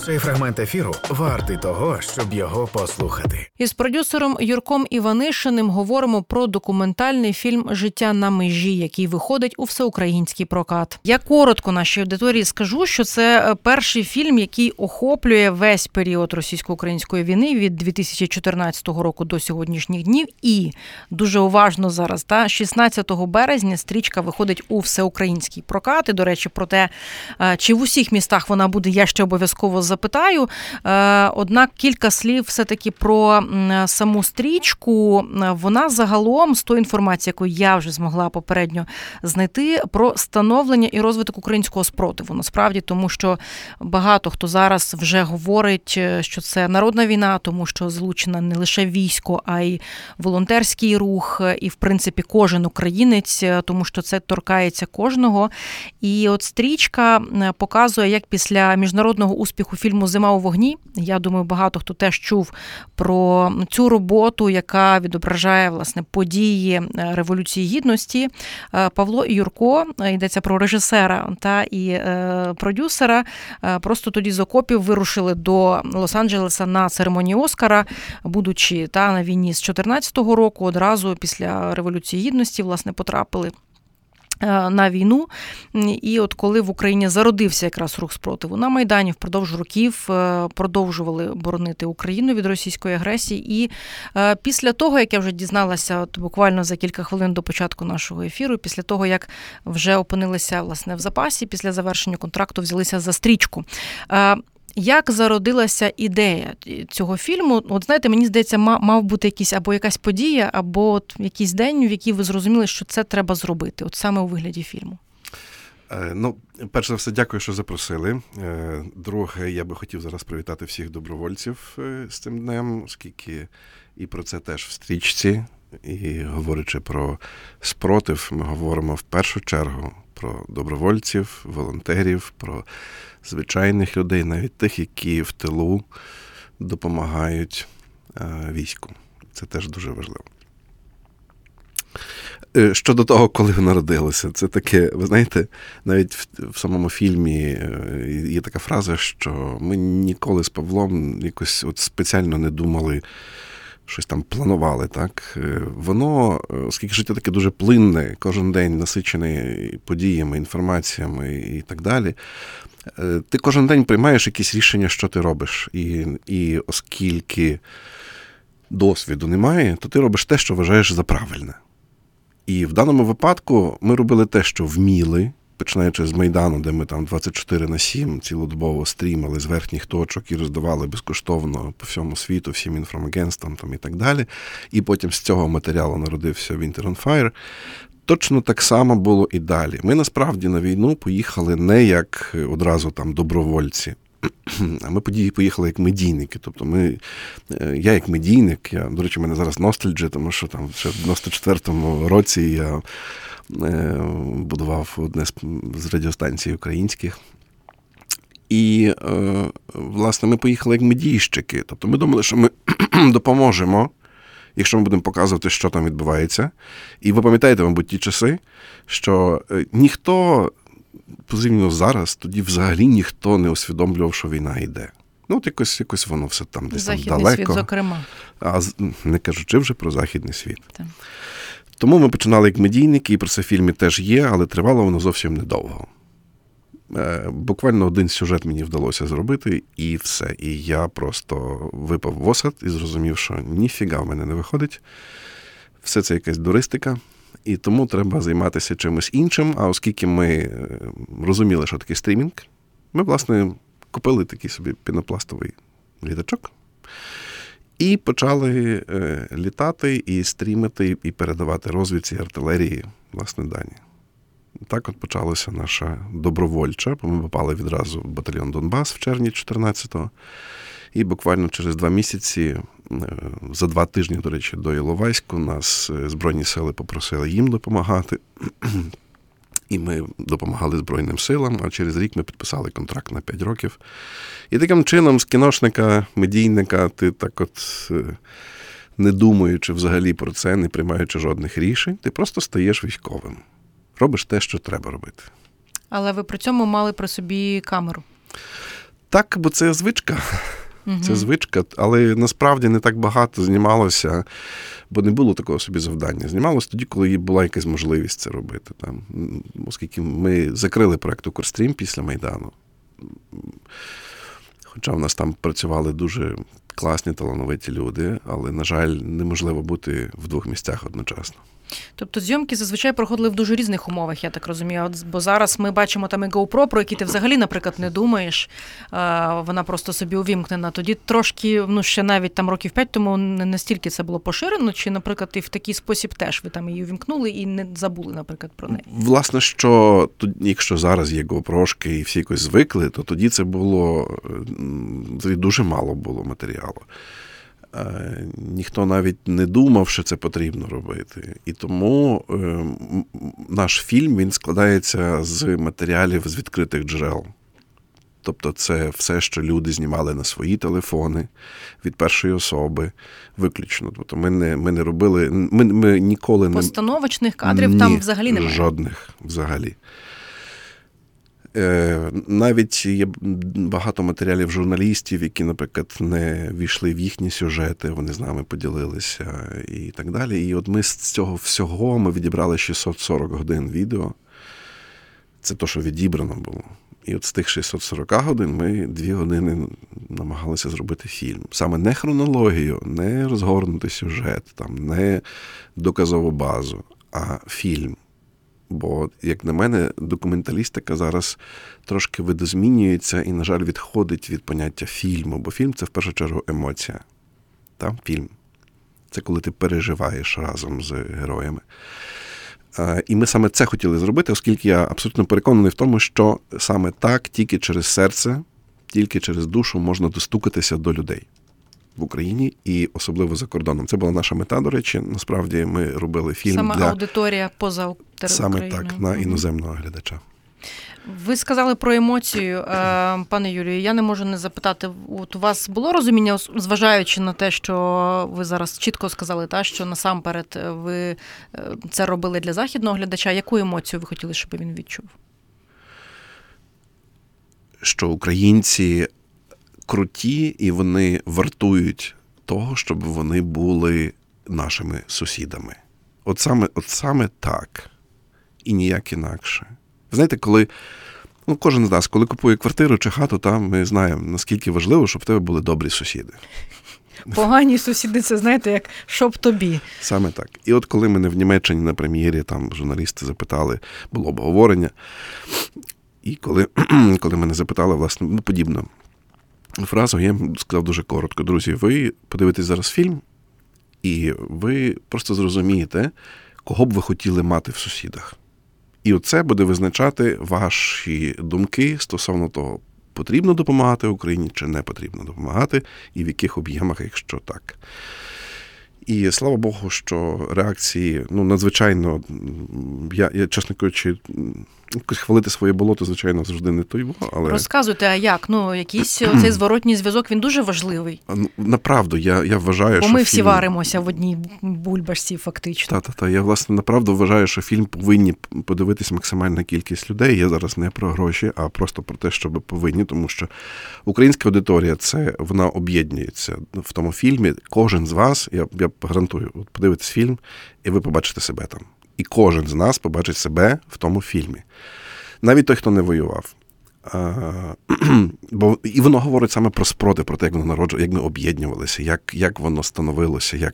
Цей фрагмент ефіру вартий того, щоб його послухати. Із продюсером Юрком Іванишиним говоримо про документальний фільм «Життя на межі», який виходить у всеукраїнський прокат. Я коротко нашій аудиторії скажу, що це перший фільм, який охоплює весь період російсько-української війни від 2014 року до сьогоднішніх днів. І дуже уважно зараз, 16 березня стрічка виходить у всеукраїнський прокат. І, до речі, про те, чи в усіх містах вона буде, я ще обов'язково запитаю. Однак кілька слів все-таки про саму стрічку. Вона загалом, з тої інформації, яку я вже змогла попередньо знайти, про становлення і розвиток українського спротиву. Насправді, тому що багато хто зараз вже говорить, що це народна війна, тому що залучена не лише військо, а й волонтерський рух, і, в принципі, кожен українець, тому що це торкається кожного. І от стрічка показує, як після міжнародного успіху фільму «Зима у вогні», я думаю, багато хто теж чув про цю роботу, яка відображає, власне, події Революції Гідності. Павло і Юрко, йдеться про режисера та і продюсера, просто тоді з окопів вирушили до Лос-Анджелеса на церемонію Оскара, будучи на війні з 14-го року, одразу після Революції Гідності, власне, потрапили на війну. І от коли в Україні зародився якраз рух спротиву на Майдані, впродовж років продовжували боронити Україну від російської агресії. І після того, як я вже дізналася буквально за кілька хвилин до початку нашого ефіру, після того, як вже опинилися, власне, в запасі, після завершення контракту взялися за стрічку. Як зародилася ідея цього фільму? От знаєте, мені здається, мав бути якась подія, або от якийсь день, в який ви зрозуміли, що це треба зробити, от саме у вигляді фільму. Перш за все, дякую, що запросили. Друге, я би хотів зараз привітати всіх добровольців з цим днем, оскільки і про це теж в стрічці, і говорячи про спротив, ми говоримо в першу чергу про добровольців, волонтерів, про звичайних людей, навіть тих, які в тилу допомагають війську. Це теж дуже важливо. Щодо того, коли ви народилися, це таке, ви знаєте, навіть в самому фільмі є така фраза, що ми ніколи з Павлом якось от спеціально не думали, щось там планували, так? Воно, оскільки життя таке дуже плинне, кожен день насичений подіями, інформаціями і так далі, ти кожен день приймаєш якісь рішення, що ти робиш. І оскільки досвіду немає, то ти робиш те, що вважаєш за правильне. І в даному випадку ми робили те, що вміли, починаючи з Майдану, де ми там 24/7 цілодобово стрімили з верхніх точок і роздавали безкоштовно по всьому світу, всім інформагентствам там і так далі. І потім з цього матеріалу народився Winter on Fire. Точно так само було і далі. Ми насправді на війну поїхали не як одразу там добровольці, а ми поїхали як медійники. Тобто я як медійник, до речі, в мене зараз ностальджі, тому що там ще в 94-му році я будував одне з радіостанцій українських. І, власне, ми поїхали як медійщики. Тобто ми думали, що ми допоможемо, якщо ми будемо показувати, що там відбувається. І ви пам'ятаєте, мабуть, ті часи, що ніхто, порівняно зараз, тоді взагалі ніхто не усвідомлював, що війна йде. Ну, от якось воно все там десь там далеко. Західний світ, зокрема. А не кажучи вже про західний світ. Так. Тому ми починали як медійники, і про це в фільмі теж є, але тривало воно зовсім недовго. Буквально один сюжет мені вдалося зробити, і все. І я просто випав в осад і зрозумів, що ніфіга в мене не виходить. Все це якась дуристика, і тому треба займатися чимось іншим. А оскільки ми розуміли, що таке стрімінг, ми, власне, купили такий собі пінопластовий літачок і почали літати, і стрімити, і передавати розвідці, артилерії, власне, дані. Так от почалася наша добровольча, бо ми попали відразу в батальйон Донбас в червні 14-го. І буквально через 2 місяці, за 2 тижні, до речі, до Іловайську, нас Збройні сили попросили їм допомагати. І ми допомагали Збройним силам, а через рік ми підписали контракт на 5 років. І таким чином з кіношника, медійника, ти так от, не думаючи взагалі про це, не приймаючи жодних рішень, ти просто стаєш військовим. Робиш те, що треба робити. Але ви при цьому мали при собі камеру. Так, бо це звичка. Це звичка, але насправді не так багато знімалося, бо не було такого собі завдання. Знімалося тоді, коли була якась можливість це робити. Там, оскільки ми закрили проєкт «Укрстрім» після Майдану. Хоча в нас там працювали дуже класні, талановиті люди, але, на жаль, неможливо бути в двох місцях одночасно. Тобто зйомки зазвичай проходили в дуже різних умовах, я так розумію. Бо зараз ми бачимо там і GoPro, про які ти взагалі, наприклад, не думаєш. Вона просто собі увімкнена. Тоді трошки, ще навіть там років 5 тому не настільки це було поширено, чи, наприклад, і в такий спосіб теж ви там її увімкнули і не забули, наприклад, про неї? Власне, що якщо зараз є GoPro-шки і всі якось звикли, то тоді це було, дуже мало було матеріалу. Ніхто навіть не думав, що це потрібно робити. І тому наш фільм, він складається з матеріалів з відкритих джерел. Тобто це все, що люди знімали на свої телефони, від першої особи, виключно. Тобто ми не робили, ми ніколи не... Постановочних кадрів там взагалі немає? Жодних взагалі. Навіть є багато матеріалів журналістів, які, наприклад, не війшли в їхні сюжети, вони з нами поділилися і так далі. І от ми з цього всього ми відібрали 640 годин відео. Це то, що відібрано було. І от з тих 640 годин ми 2 години намагалися зробити фільм. Саме не хронологію, не розгорнути сюжет, там, не доказову базу, а фільм. Бо, як на мене, документалістика зараз трошки видозмінюється і, на жаль, відходить від поняття фільму. Бо фільм – це, в першу чергу, емоція. Там фільм. Це коли ти переживаєш разом з героями. І ми саме це хотіли зробити, оскільки я абсолютно переконаний в тому, що саме так, тільки через серце, тільки через душу можна достукатися до людей в Україні і особливо за кордоном. Це була наша мета, до речі. Насправді ми робили фільм саме для... аудиторія поза Україною. Саме так, на іноземного глядача. Ви сказали про емоцію, пане Юрію. Я не можу не запитати, от у вас було розуміння, зважаючи на те, що ви зараз чітко сказали, що насамперед ви це робили для західного глядача. Яку емоцію ви хотіли, щоб він відчув? Що українці круті і вони вартують того, щоб вони були нашими сусідами. От саме так. І ніяк інакше. Знаєте, коли кожен з нас, коли купує квартиру чи хату, там ми знаємо, наскільки важливо, щоб в тебе були добрі сусіди. Погані сусіди, це, знаєте, як щоб тобі. Саме так. І от коли мене в Німеччині на прем'єрі, там журналісти запитали, було обговорення, і коли мене запитали, власне, подібну фразу, я їм сказав дуже коротко: друзі, ви подивитесь зараз фільм, і ви просто зрозумієте, кого б ви хотіли мати в сусідах. І оце буде визначати ваші думки стосовно того, потрібно допомагати Україні чи не потрібно допомагати, і в яких об'ємах, якщо так. І слава Богу, що реакції, надзвичайно, я чесно кажучи, хвалити своє болото, звичайно, завжди не то його, але... Розказуйте, а як? Якийсь цей зворотній зв'язок, він дуже важливий. Направду, я вважаю, бо що ми всі варимося в одній бульбашці, фактично. Я, власне, направду вважаю, що фільм повинні подивитись максимальна кількість людей. Я зараз не про гроші, а просто про те, щоб повинні, тому що українська аудиторія, вона об'єднується в тому фільмі. Кожен з вас, я гарантую, подивитесь фільм, і ви побачите себе там. І кожен з нас побачить себе в тому фільмі. Навіть той, хто не воював. І воно говорить саме про спротив, про те, як воно народжувалося, як ми об'єднувалися, як воно становилося,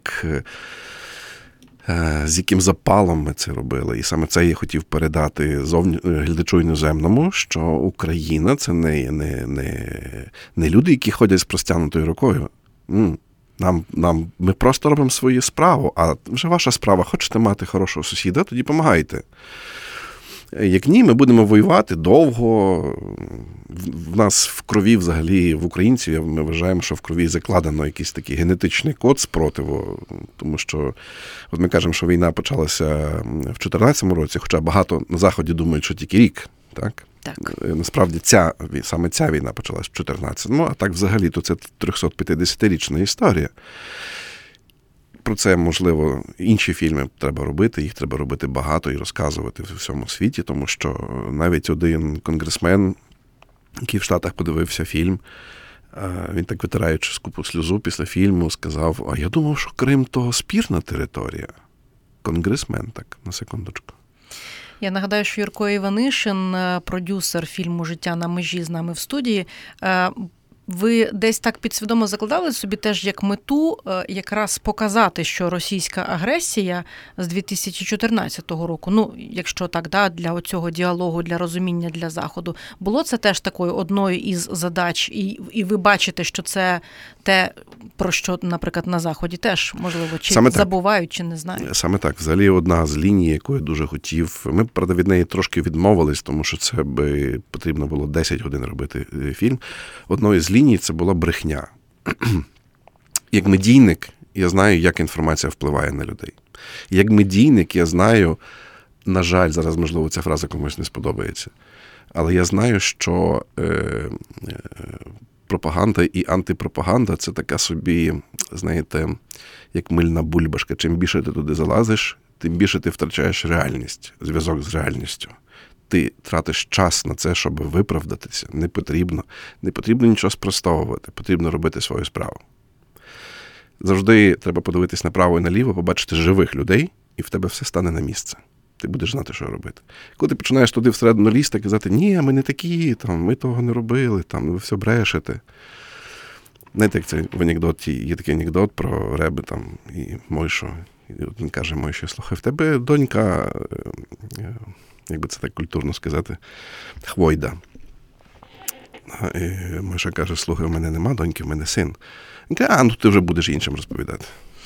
з яким запалом ми це робили. І саме це я хотів передати глядачу іноземному, що Україна – це не люди, які ходять з простягнутою рукою. Ми просто робимо свою справу, а вже ваша справа. Хочете мати хорошого сусіда, тоді помагайте. Як ні, ми будемо воювати довго. В нас в крові взагалі, в українців, ми вважаємо, що в крові закладено якийсь такий генетичний код спротиву. Тому що, от ми кажемо, що війна почалася в 2014 році, хоча багато на Заході думають, що тільки рік. Так? Так. Насправді, саме ця війна почалась в 2014-му, а так взагалі то це 350-річна історія. Про це, можливо, інші фільми треба робити, їх треба робити багато і розказувати в всьому світі, тому що навіть один конгресмен який в Штатах подивився фільм. Він так витираючи скупу сльозу після фільму, сказав, а я думав, що Крим – то спірна територія. Конгресмен, так, на секундочку. Я нагадаю, що Юрко Іванишин, продюсер фільму «Життя на межі» з нами в студії. Ви десь так підсвідомо закладали собі теж як мету якраз показати, що російська агресія з 2014 року, ну, якщо так, да, для оцього діалогу, для розуміння для Заходу, було це теж такою одною із задач, і ви бачите, що це те, про що, наприклад, на Заході теж, можливо, чи забувають, чи не знають? Саме так. Взагалі одна з ліній, яку я дуже хотів. Ми, правда, від неї трошки відмовились, тому що це би потрібно було 10 годин робити фільм. Одною з ліній це була брехня. Як медійник, я знаю, як інформація впливає на людей. Як медійник, я знаю, на жаль, зараз, можливо, ця фраза комусь не сподобається, але я знаю, що пропаганда і антипропаганда – це така собі, знаєте, як мильна бульбашка. Чим більше ти туди залазиш, тим більше ти втрачаєш реальність, зв'язок з реальністю. Ти тратиш час на це, щоб виправдатися. Не потрібно. Не потрібно нічого спростовувати. Потрібно робити свою справу. Завжди треба подивитись направо і наліво, побачити живих людей, і в тебе все стане на місце. Ти будеш знати, що робити. Коли ти починаєш туди всередину лізти і казати, ні, ми не такі, там, ми того не робили, там, ви все брешете. Знаєте, як це в анекдоті, є такий анекдот про Реби там, і Мойшу. І він каже Мойші, слухай, в тебе донька, як би це так культурно сказати, хвойда. І Мойша каже, слухай, у мене нема доньки, у мене син. Він каже, ну ти вже будеш іншим розповідати.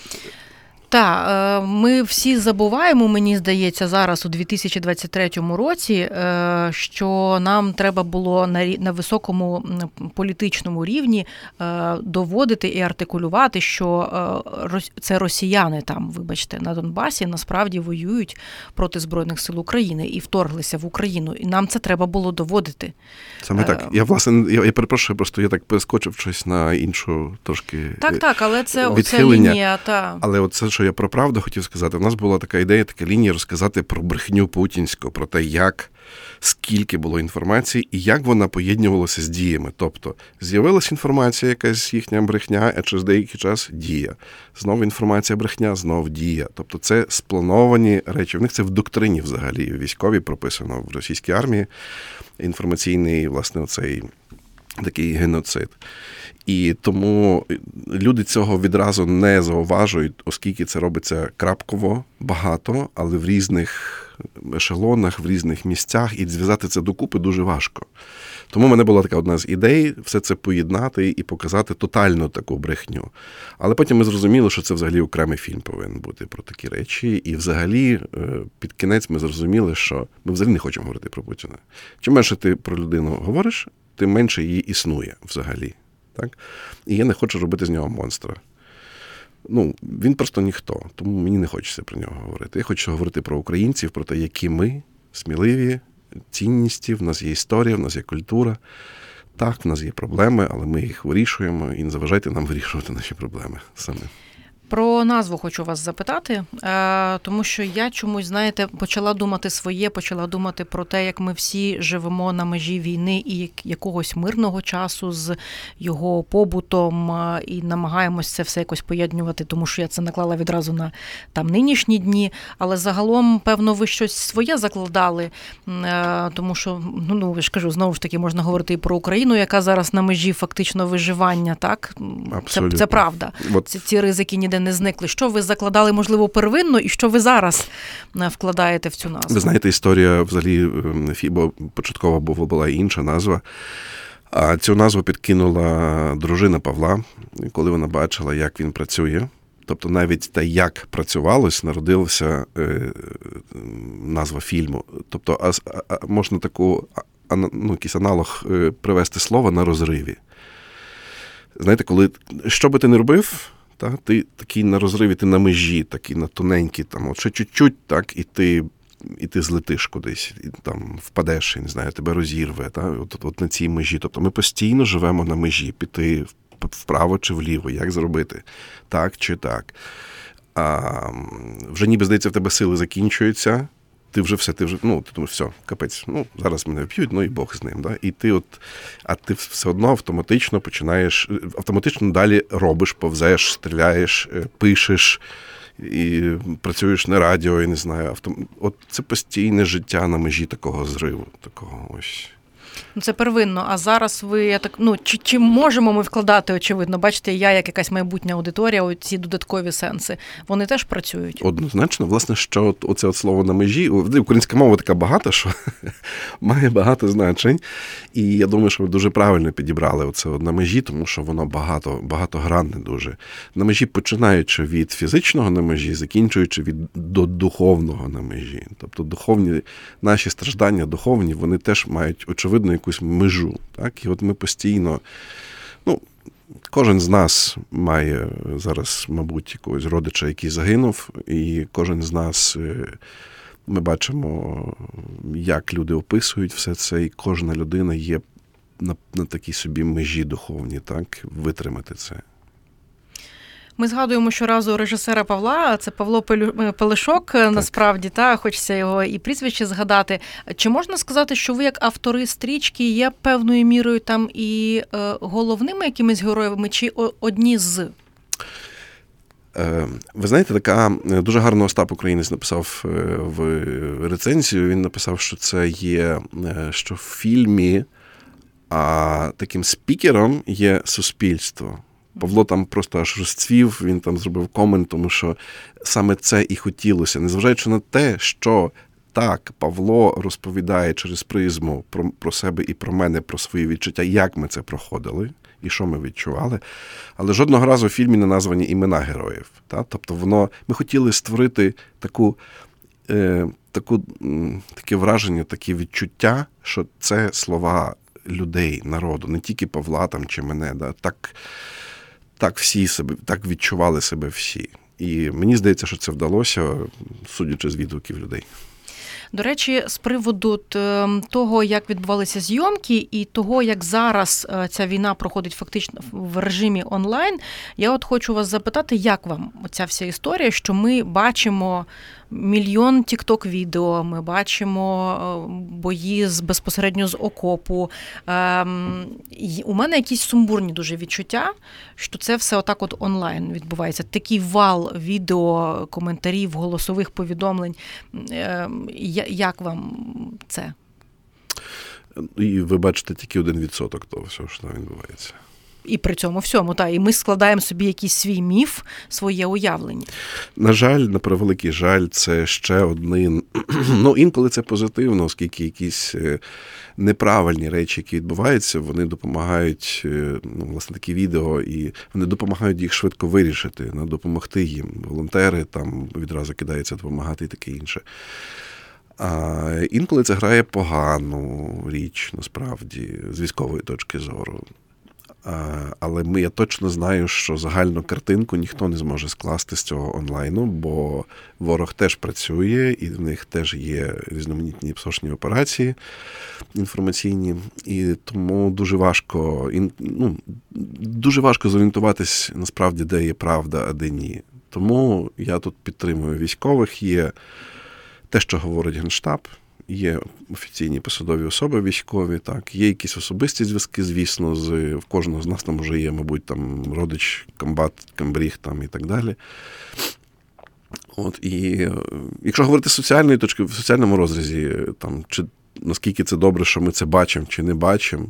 Так, ми всі забуваємо, мені здається, зараз у 2023 році, що нам треба було на високому політичному рівні доводити і артикулювати, що це росіяни там, вибачте, на Донбасі насправді воюють проти Збройних сил України і вторглися в Україну. І нам це треба було доводити. Саме так. Я, власне, я перепрошую, просто я так перескочив щось на іншу трошки Так, але це лінія. Але от це, що я про правду хотів сказати, у нас була така ідея, така лінія розказати про брехню путінську, про те, скільки було інформації і як вона поєднувалася з діями. Тобто, з'явилася інформація, якась їхня брехня, а через деякий час дія. Знову інформація брехня, знов дія. Тобто це сплановані речі. В них це в доктрині взагалі, військовій прописано в російській армії. Інформаційний, власне, оцей такий геноцид. І тому люди цього відразу не зауважують, оскільки це робиться крапково, багато, але в різних ешелонах, в різних місцях, і зв'язати це докупи дуже важко. Тому в мене була така одна з ідей все це поєднати і показати тотальну таку брехню. Але потім ми зрозуміли, що це взагалі окремий фільм повинен бути про такі речі. І взагалі під кінець ми зрозуміли, що ми взагалі не хочемо говорити про Путіна. Чим менше ти про людину говориш, тим менше її існує взагалі. Так? І я не хочу робити з нього монстра. Він просто ніхто, тому мені не хочеться про нього говорити. Я хочу говорити про українців, про те, які ми сміливі, цінності, в нас є історія, в нас є культура. Так, в нас є проблеми, але ми їх вирішуємо, і не заважайте нам вирішувати наші проблеми самі. Про назву хочу вас запитати, тому що я чомусь, знаєте, почала думати про те, як ми всі живемо на межі війни і якогось мирного часу з його побутом, і намагаємось це все якось поєднувати, тому що я це наклала відразу на там нинішні дні, але загалом, певно, ви щось своє закладали, тому що, я ж кажу, знову ж таки, можна говорити і про Україну, яка зараз на межі фактично виживання, так? Це правда. Ці ризики ніде не зникли. Що ви закладали, можливо, первинно, і що ви зараз вкладаєте в цю назву? Ви знаєте, історія взагалі Фібо початково була інша назва. А цю назву підкинула дружина Павла, коли вона бачила, як він працює. Тобто навіть те, як працювалось, народилася назва фільму. Тобто можна якийсь аналог привести слова на розриві. Знаєте, що би ти не робив, ти такий на розриві, ти на межі, такий на тоненький, там, от ще чуть-чуть, так, і ти злетиш кудись, і там впадеш, я не знаю, тебе розірве, от на цій межі. Тобто ми постійно живемо на межі, піти вправо чи вліво, як зробити, так чи так. Вже ніби, здається, в тебе сили закінчуються, ти думаєш, все, капець, зараз мене вб'ють, і Бог з ним. Да? І ти все одно автоматично далі робиш, повзеш, стріляєш, пишеш, і працюєш на радіо, і не знаю. От це постійне життя на межі такого зриву, такого ось. Це первинно, а зараз чи можемо ми вкладати, очевидно, бачите, я як якась майбутня аудиторія, ці додаткові сенси, вони теж працюють? Однозначно, власне, що оце слово на межі, українська мова така багата, що має багато значень, і я думаю, що ви дуже правильно підібрали оце на межі, тому що воно багатогранне дуже. На межі, починаючи від фізичного на межі, закінчуючи до духовного на межі. Тобто духовні, наші страждання духовні, вони теж мають, очевидно, якусь межу. Так? І от ми постійно, кожен з нас має зараз, мабуть, якогось родича, який загинув, і кожен з нас, ми бачимо, як люди описують все це, і кожна людина є на такій собі межі духовній, так, витримати це. Ми згадуємо щоразу режисера Павла, це Павло Пелешок, насправді, хочеться його і прізвище згадати. Чи можна сказати, що ви як автори стрічки є певною мірою там і головними якимись героями, чи одні з? Ви знаєте, така дуже гарно Остап Українець написав в рецензію, він написав, що це є, що в фільмі таким спікером є суспільство. Павло там просто аж розцвів, він там зробив комент, тому що саме це і хотілося. Незважаючи на те, що так, Павло розповідає через призму про себе і про мене, про свої відчуття, як ми це проходили і що ми відчували, але жодного разу в фільмі не названі імена героїв. Тобто ми хотіли створити таке враження, таке відчуття, що це слова людей, народу, не тільки Павла там чи мене, так всі себе, так відчували себе всі. І мені здається, що це вдалося, судячи з відгуків людей. До речі, з приводу того, як відбувалися зйомки і того, як зараз ця війна проходить фактично в режимі онлайн, я от хочу вас запитати, як вам оця вся історія, що ми бачимо мільйон тік-ток-відео, ми бачимо бої безпосередньо з окопу. У мене якісь сумбурні дуже відчуття, що це все отак от онлайн відбувається. Такий вал відео, коментарів, голосових повідомлень. Як вам це? І ви бачите тільки 1% того всього, що там відбувається. І при цьому всьому, і ми складаємо собі якийсь свій міф, своє уявлення. На жаль, на превеликий жаль, це ще один, інколи це позитивно, оскільки якісь неправильні речі, які відбуваються, вони допомагають, власне, такі відео, і вони допомагають їх швидко вирішити, допомогти їм. Волонтери там відразу кидаються допомагати і таке інше. А інколи це грає погану річ, насправді, з військової точки зору. Але я точно знаю, що загальну картинку ніхто не зможе скласти з цього онлайну, бо ворог теж працює, і в них теж є різноманітні псошні операції інформаційні, і тому дуже важко зорієнтуватись, насправді, де є правда, а де ні. Тому я тут підтримую військових, є те, що говорить Генштаб, є офіційні посадові особи військові, так, є якісь особисті зв'язки, звісно, в кожного з нас там вже є, мабуть, там родич, комбат, комбріг там і так далі. От, і якщо говорити з соціальної точки, в соціальному розрізі, там, чи наскільки це добре, що ми це бачимо, чи не бачимо,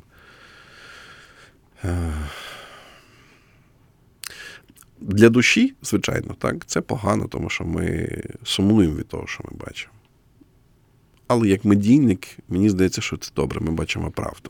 для душі, звичайно, так, це погано, тому що ми сумуємо від того, що ми бачимо. Але як медійник, мені здається, що це добре, ми бачимо правду.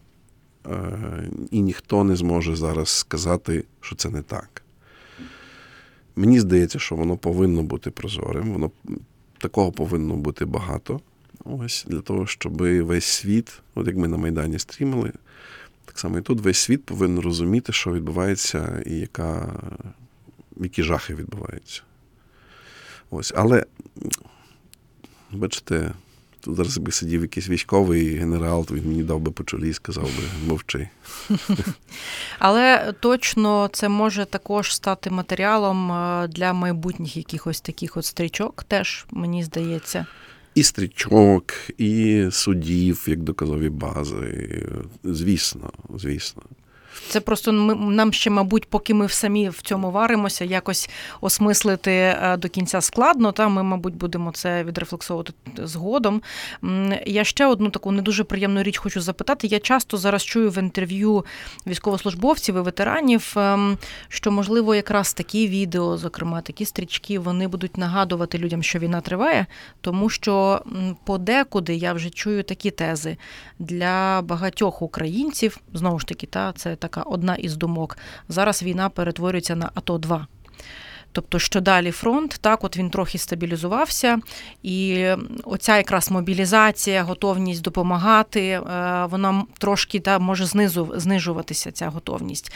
І ніхто не зможе зараз сказати, що це не так. Мені здається, що воно повинно бути прозорим, такого повинно бути багато. Ось, для того, щоб весь світ, от як ми на Майдані стрімили, так само і тут весь світ повинен розуміти, що відбувається і які жахи відбуваються. Ось, але, бачите, тут зараз би сидів якийсь військовий генерал, то він мені дав би по чолі і сказав би, мовчи. Але точно це може також стати матеріалом для майбутніх якихось таких от стрічок, теж, мені здається. І стрічок, і судів, як доказові бази. Звісно. Це просто нам ще, мабуть, поки ми самі в цьому варимося, якось осмислити до кінця складно, та ми, мабуть, будемо це відрефлексовувати згодом. Я ще одну таку не дуже приємну річ хочу запитати. Я часто зараз чую в інтерв'ю військовослужбовців і ветеранів, що, можливо, якраз такі відео, зокрема, такі стрічки, вони будуть нагадувати людям, що війна триває, тому що подекуди я вже чую такі тези. Для багатьох українців, знову ж таки, це така одна із думок. Зараз війна перетворюється на АТО-2. Тобто, що далі фронт, так, от він трохи стабілізувався, і оця якраз мобілізація, готовність допомагати, вона трошки може знижуватися, ця готовність.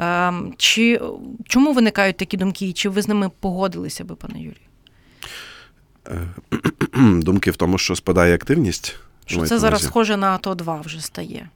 Чому виникають такі думки, і чи ви з ними погодилися би, пане Юрію? Думки в тому, що спадає активність? Що це зараз схоже на АТО-2 вже стає?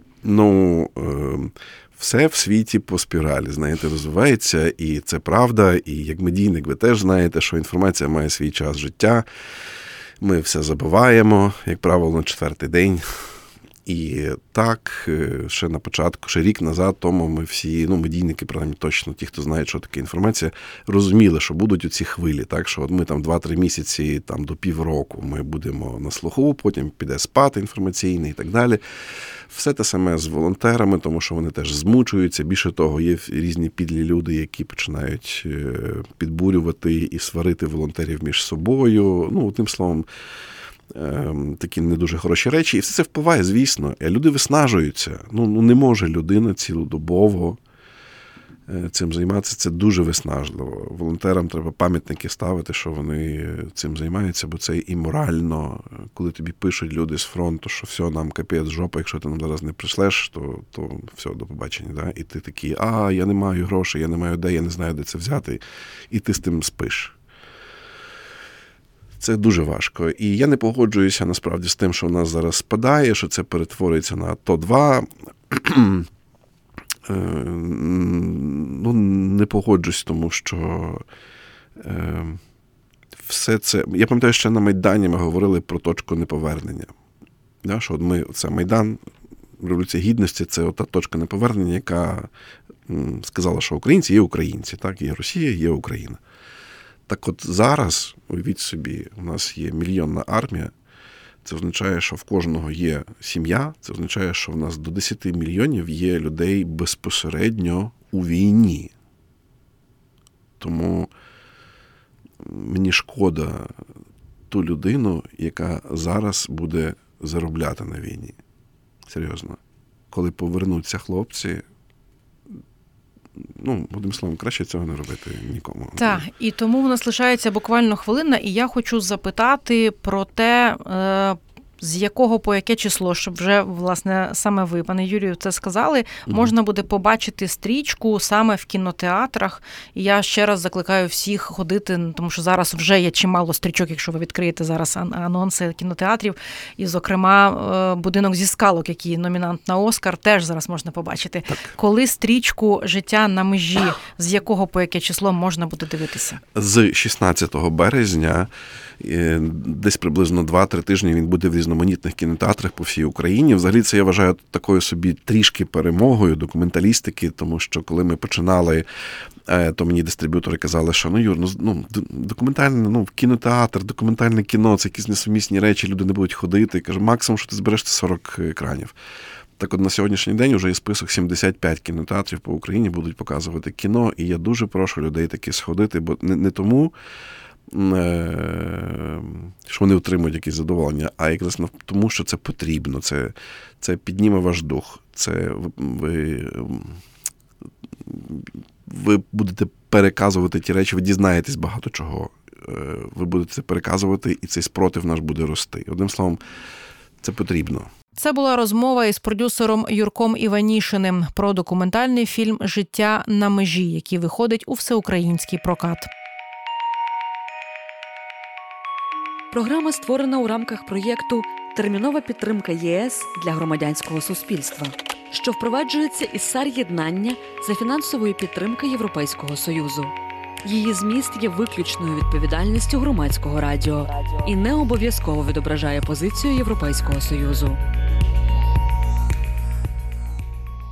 Все в світі по спіралі, знаєте, розвивається, і це правда, і як медійник ви теж знаєте, що інформація має свій час життя. Ми все забуваємо, як правило, на 4-й день. І так, ще на початку, ще рік назад, тому ми всі, медійники, принаймні точно, ті, хто знає, що таке інформація, розуміли, що будуть оці хвилі, так, що от ми там 2-3 місяці, там до півроку ми будемо на слуху, потім піде спад інформаційний і так далі. Все те саме з волонтерами, тому що вони теж змучуються. Більше того, є різні підлі люди, які починають підбурювати і сварити волонтерів між собою. Тим словом, такі не дуже хороші речі. І все це впливає, звісно. Люди виснажуються. Не може людина цілодобово цим займатися. Це дуже виснажливо. Волонтерам треба пам'ятники ставити, що вони цим займаються, бо це і морально. Коли тобі пишуть люди з фронту, що все, нам капець жопа, якщо ти нам зараз не прийшлеш, то все, до побачення. Да? І ти такий, я не маю грошей, я не маю де, я не знаю, де це взяти. І ти з тим спиш. Це дуже важко. І я не погоджуюся, насправді, з тим, що в нас зараз спадає, що це перетворюється на АТО-2. Не погоджусь, тому що все це... Я пам'ятаю, ще на Майдані ми говорили про точку неповернення. Да, що це Майдан, Революція Гідності, це та точка неповернення, яка сказала, що українці є українці, так, є Росія, є Україна. Так от зараз, уявіть собі, у нас є мільйонна армія, це означає, що в кожного є сім'я, це означає, що в нас до 10 мільйонів є людей безпосередньо у війні. Тому мені шкода ту людину, яка зараз буде заробляти на війні. Серйозно. Коли повернуться хлопці, одним словом, краще цього не робити нікому. Так, і тому в нас лишається буквально хвилина, і я хочу запитати про те, з якого по яке число, щоб вже, власне, саме ви, пане Юрію, це сказали, можна буде побачити стрічку саме в кінотеатрах. І я ще раз закликаю всіх ходити, тому що зараз вже є чимало стрічок, якщо ви відкриєте зараз анонси кінотеатрів. І, зокрема, «Будинок зі скалок», який номінант на Оскар, теж зараз можна побачити. Так. Коли стрічку «Життя на межі», з якого по яке число можна буде дивитися? З 16 березня, десь приблизно 2-3 тижні він буде в різноманітних кінотеатрах по всій Україні. Взагалі це я вважаю такою собі трішки перемогою документалістики, тому що коли ми починали, то мені дистриб'ютори казали, що Юр, документальне, кінотеатр, документальне кіно, це якісь несумісні речі, люди не будуть ходити. Кажу, максимум, що ти збереш, це 40 екранів. Так от на сьогоднішній день вже є список 75 кінотеатрів по Україні будуть показувати кіно, і я дуже прошу людей таки сходити, бо не тому, що вони отримують якісь задоволення, а якраз тому, що це потрібно, це підніме ваш дух, це ви будете переказувати ті речі, ви дізнаєтесь багато чого, ви будете це переказувати, і цей спротив наш буде рости. Одним словом, це потрібно. Це була розмова із продюсером Юрком Іванішиним про документальний фільм «Життя на межі», який виходить у всеукраїнський прокат. Програма створена у рамках проєкту «Термінова підтримка ЄС для громадянського суспільства», що впроваджується із САР-єднання за фінансової підтримки Європейського Союзу. Її зміст є виключною відповідальністю Громадського радіо і не обов'язково відображає позицію Європейського Союзу.